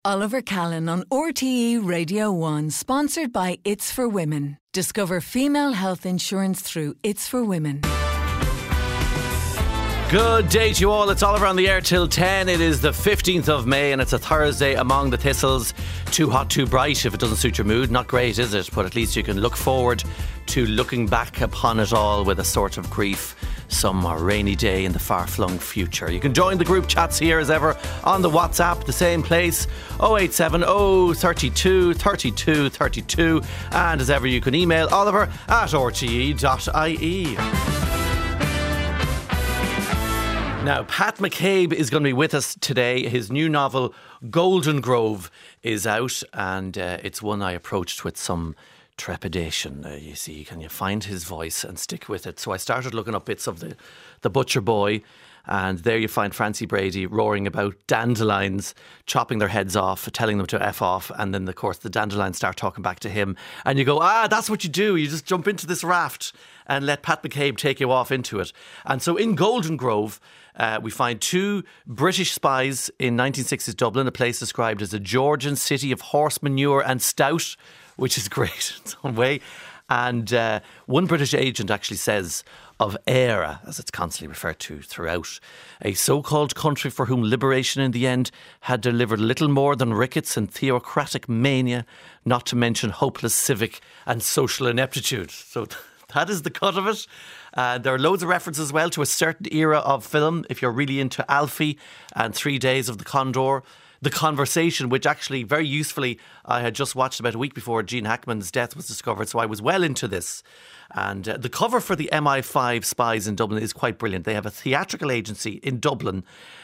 Oliver Callan on RTE Radio 1, sponsored by It's for Women. Discover female health insurance through It's for Women. Good day to you all. It's Oliver on the air till 10. It is the 15th of May and it's a Thursday among the thistles. Too hot, too bright if it doesn't suit your mood. Not great, is it? But at least you can look forward to looking back upon it all with a sort of grief. Some rainy day in the far-flung future. You can join the group chats here as ever on the WhatsApp, the same place, 0870 32 32 32. And as ever, you can email oliver@rte.ie. Now, Pat McCabe is going to be with us today. His new novel, Golden Grove, is out, and it's one I approached with some trepidation. You see, can you find his voice and stick with it? So I started looking up bits of the Butcher Boy, and there you find Francie Brady roaring about dandelions, chopping their heads off, telling them to F off, and then, of course, the dandelions start talking back to him. And you go, that's what you do. You just jump into this raft and let Pat McCabe take you off into it. And so in Golden Grove, we find two British spies in 1960s Dublin, a place described as a Georgian city of horse manure and stout, which is great in its own way. And one British agent actually says of Éire, as it's constantly referred to throughout, a so-called country for whom liberation in the end had delivered little more than rickets and theocratic mania, not to mention hopeless civic and social ineptitude. So that is the cut of it. There are loads of references as well to a certain era of film. If you're really into Alfie and 3 Days of the Condor, The Conversation, which actually very usefully I had just watched about a week before Gene Hackman's death was discovered, so I was well into this. And the cover for the MI5 spies in Dublin is quite brilliant. They have a theatrical agency in Dublin,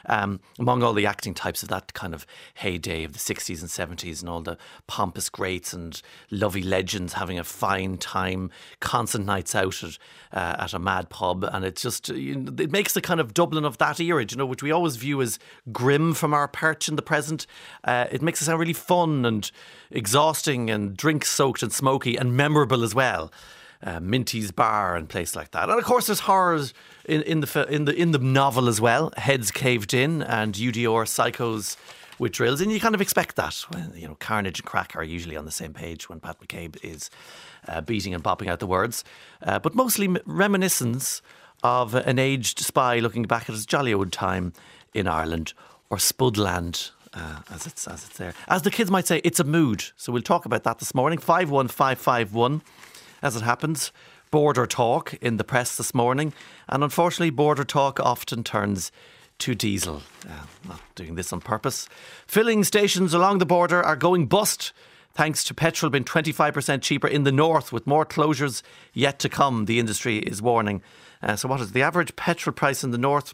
among all the acting types of that kind of heyday of the 60s and 70s and all the pompous greats and lovely legends having a fine time, constant nights out at a mad pub. And it's just, it makes the kind of Dublin of that era, which we always view as grim from our perch in the present. It makes it sound really fun and exhausting and drink-soaked and smoky and memorable as well. Minty's Bar and place like that, and of course there's horrors in the novel as well. Heads caved in and UDR psychos with drills, and you kind of expect that. When, carnage and crack are usually on the same page when Pat McCabe is beating and bopping out the words, but mostly reminiscence of an aged spy looking back at his jolly old time in Ireland, or Spudland. As it's there. As the kids might say, it's a mood. So we'll talk about that this morning. 51551. As it happens, border talk in the press this morning. And unfortunately, border talk often turns to diesel. Not doing this on purpose. Filling stations along the border are going bust, thanks to petrol being 25% cheaper in the north, with more closures yet to come, the industry is warning. So what is the average petrol price in the north?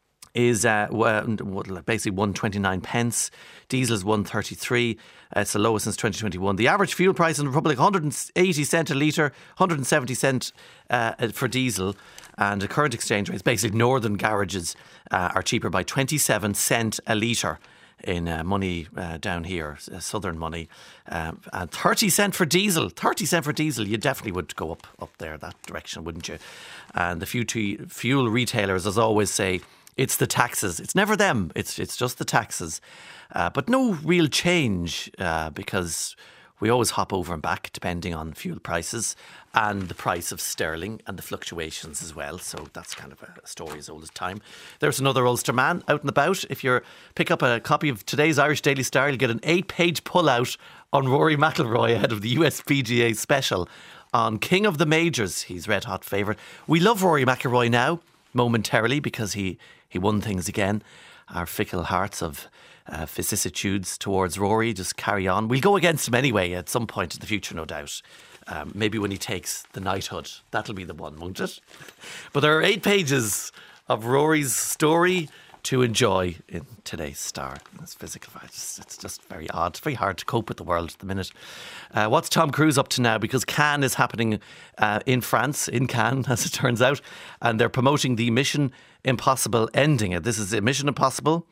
Is basically 129 pence. Diesel is 133. It's the lowest since 2021. The average fuel price in the Republic, 180 cent a litre, 170 cent for diesel. And the current exchange rates, basically northern garages, are cheaper by 27 cent a litre in money down here, southern money. And 30 cent for diesel. 30 cent for diesel. You definitely would go up there, that direction, wouldn't you? And the fuel retailers, as always, say, it's the taxes. It's never them. It's just the taxes. But no real change because we always hop over and back depending on fuel prices and the price of sterling and the fluctuations as well. So that's kind of a story as old as time. There's another Ulster man out and about. If you pick up a copy of today's Irish Daily Star, you'll get an 8-page pullout on Rory McIlroy ahead of the USPGA special on King of the Majors. He's red hot favourite. We love Rory McIlroy now, momentarily, because he won things again. Our fickle hearts of vicissitudes towards Rory just carry on. We'll go against him anyway at some point in the future, no doubt. Maybe when he takes the knighthood. That'll be the one, won't it? But there are 8 pages of Rory's story to enjoy in today's Star. It's physical. It's just very odd. It's very hard to cope with the world at the minute. What's Tom Cruise up to now? Because Cannes is happening in France, in Cannes, as it turns out, and they're promoting the Mission Impossible ending. This is Mission Impossible,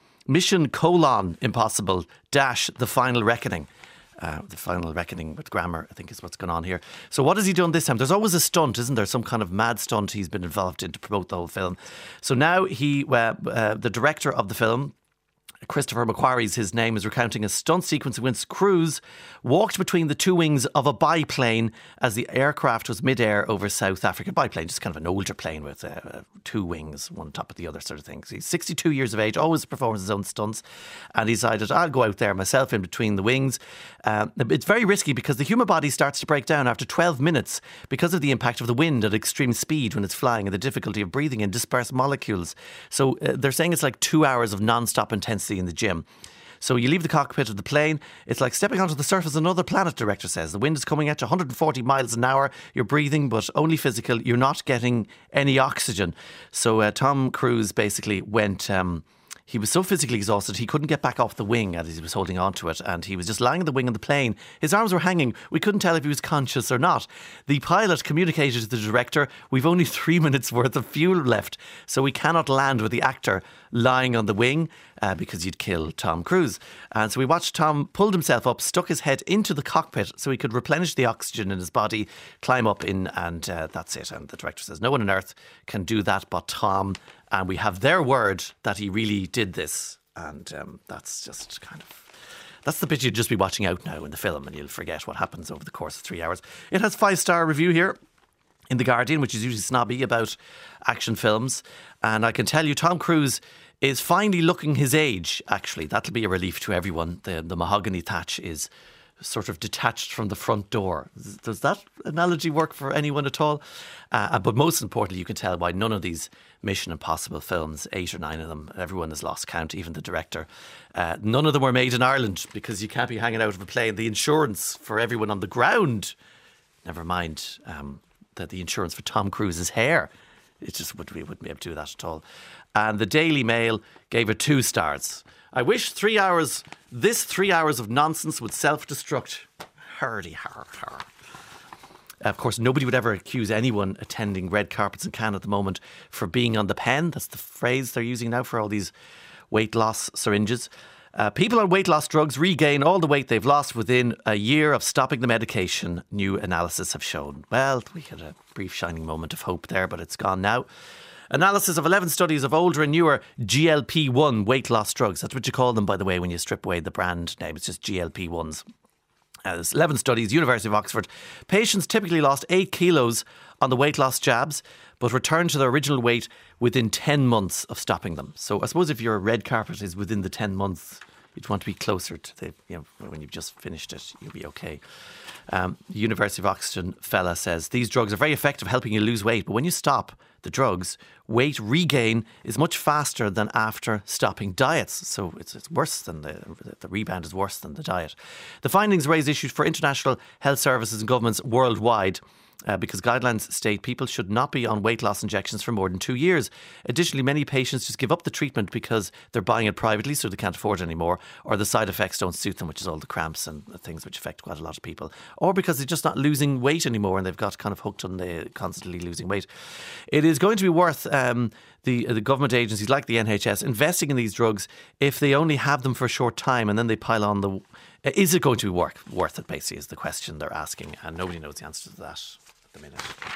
Impossible dash The Final Reckoning. The Final Reckoning with grammar, I think, is what's going on here. So what has he done this time? There's always a stunt, isn't there? Some kind of mad stunt he's been involved in to promote the whole film. So now the director of the film, Christopher Macquarie's his name, is recounting a stunt sequence in which Cruise walked between the two wings of a biplane as the aircraft was mid-air over South Africa. Biplane, just kind of an older plane with two wings, one on top of the other sort of thing. So he's 62 years of age, always performs his own stunts, and he decided, I'll go out there myself in between the wings. It's very risky because the human body starts to break down after 12 minutes because of the impact of the wind at extreme speed when it's flying and the difficulty of breathing in dispersed molecules. So they're saying it's like 2 hours of non-stop intensity in the gym. So you leave the cockpit of the plane, it's like stepping onto the surface of another planet, director says. The wind is coming at you 140 miles an hour, you're breathing but only physical, you're not getting any oxygen. So Tom Cruise basically went... he was so physically exhausted he couldn't get back off the wing as he was holding onto it, and he was just lying on the wing of the plane. His arms were hanging. We couldn't tell if he was conscious or not. The pilot communicated to the director, we've only 3 minutes worth of fuel left, so we cannot land with the actor lying on the wing because you'd kill Tom Cruise. And so we watched Tom pulled himself up, stuck his head into the cockpit so he could replenish the oxygen in his body, climb up in, and that's it. And the director says no one on earth can do that but Tom. And we have their word that he really did this. And that's just kind of... That's the bit you'd just be watching out now in the film, and you'll forget what happens over the course of 3 hours. It has 5-star review here in The Guardian, which is usually snobby about action films. And I can tell you, Tom Cruise is finally looking his age, actually. That'll be a relief to everyone. The mahogany thatch is sort of detached from the front door. Does that analogy work for anyone at all? But most importantly, you can tell why none of these Mission Impossible films, 8 or 9 of them, everyone has lost count, even the director. None of them were made in Ireland because you can't be hanging out of a plane. The insurance for everyone on the ground, never mind that the insurance for Tom Cruise's hair, we wouldn't be able to do that at all. And the Daily Mail gave it 2 stars. I wish 3 hours of nonsense would self-destruct. Hardy, har, har. Of course, nobody would ever accuse anyone attending red carpets in Cannes at the moment for being on the pen. That's the phrase they're using now for all these weight loss syringes. People on weight loss drugs regain all the weight they've lost within a year of stopping the medication, new analysis have shown. Well, we had a brief shining moment of hope there, but it's gone now. Analysis of 11 studies of older and newer GLP-1 weight loss drugs. That's what you call them, by the way, when you strip away the brand name. It's just GLP-1s. There's 11 studies, University of Oxford. Patients typically lost 8 kilos on the weight loss jabs, but returned to their original weight within 10 months of stopping them. So I suppose if your red carpet is within the 10 months, you'd want to be closer to the, when you've just finished it, you'll be okay. The University of Oxford fella says these drugs are very effective helping you lose weight, but when you stop the drugs, weight regain is much faster than after stopping diets. So it's worse than the rebound is worse than the diet. The findings raise issues for international health services and governments worldwide. Because guidelines state people should not be on weight loss injections for more than 2 years. Additionally, many patients just give up the treatment because they're buying it privately so they can't afford it anymore, or the side effects don't suit them, which is all the cramps and things which affect quite a lot of people, or because they're just not losing weight anymore and they've got kind of hooked on the constantly losing weight. It is going to be worth the government agencies like the NHS investing in these drugs if they only have them for a short time and then they pile on the... Is it going to be worth it, basically, is the question they're asking, and nobody knows the answer to that at the minute.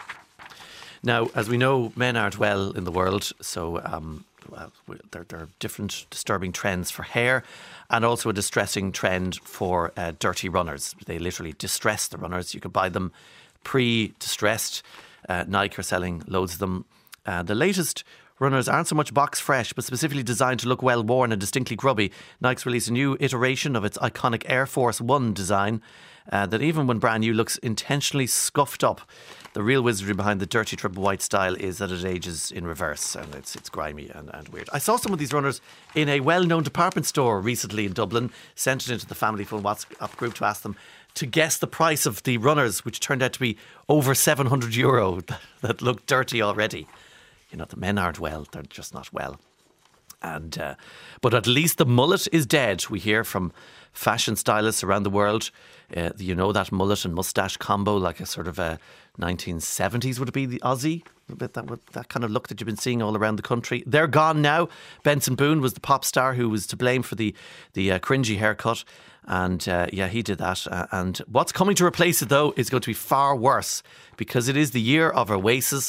Now, as we know, men aren't well in the world, so there are different disturbing trends for hair and also a distressing trend for dirty runners. They literally distress the runners. You could buy them pre-distressed. Nike are selling loads of them. The latest runners aren't so much box fresh, but specifically designed to look well worn and distinctly grubby. Nike's released a new iteration of its iconic Air Force One design that even when brand new looks intentionally scuffed up. The real wizardry behind the dirty triple white style is that it ages in reverse and it's grimy and weird. I saw some of these runners in a well-known department store recently in Dublin, sent it into the family phone WhatsApp group to ask them to guess the price of the runners, which turned out to be over €700 that looked dirty already. You know, the men aren't well, they're just not well. And but at least the mullet is dead, we hear from fashion stylists around the world. You know, that mullet and moustache combo, like a sort of a 1970s, would it be the Aussie? That kind of look that you've been seeing all around the country. They're gone now. Benson Boone was the pop star who was to blame for the cringy haircut. And he did that. And what's coming to replace it, though, is going to be far worse, because it is the year of Oasis.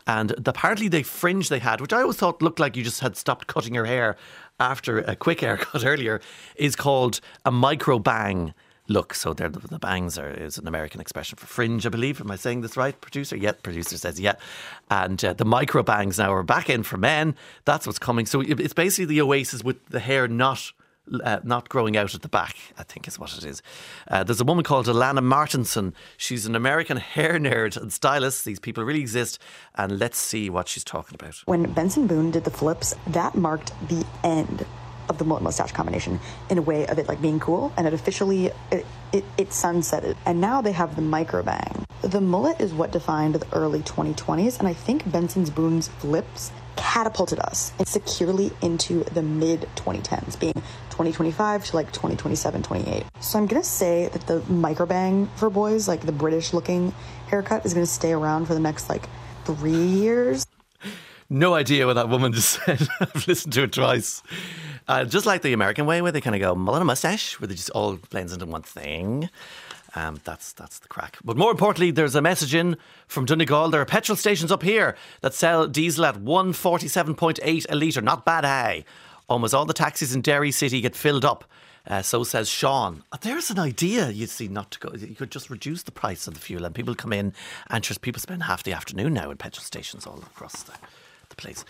And apparently the fringe they had, which I always thought looked like you just had stopped cutting your hair after a quick haircut earlier, is called a micro bang look. So the bangs is an American expression for fringe, I believe. Am I saying this right, producer? Yeah, producer says yeah. And the micro bangs now are back in for men. That's what's coming. So it's basically the Oasis with the hair not growing out at the back, I think is what it is. There's a woman called Alana Martinson. She's an American hair nerd and stylist. These people really exist. And let's see what she's talking about. When Benson Boone did the flips, that marked the end of the mullet mustache combination in a way of it like being cool, and it officially it sunsetted. And now they have the micro bang. The mullet is what defined the early 2020s, and I think Benson Boone's flips catapulted us securely into the mid 2010s, being 2025 to like 2027, 28. So I'm gonna say that the micro bang for boys, like the British looking haircut, is gonna stay around for the next like 3 years. No idea what that woman just said. I've listened to it twice. Just like the American way, where they kind of go mullet and mustache, where they just all blends into one thing. That's the crack. But more importantly, there's a message in from Donegal. There are petrol stations up here that sell diesel at 147.8 a litre. Not bad, eh? Almost all the taxis in Derry City get filled up. So says Sean. There's an idea, you see, not to go. You could just reduce the price of the fuel and people come in and just people spend half the afternoon now in petrol stations all across the place.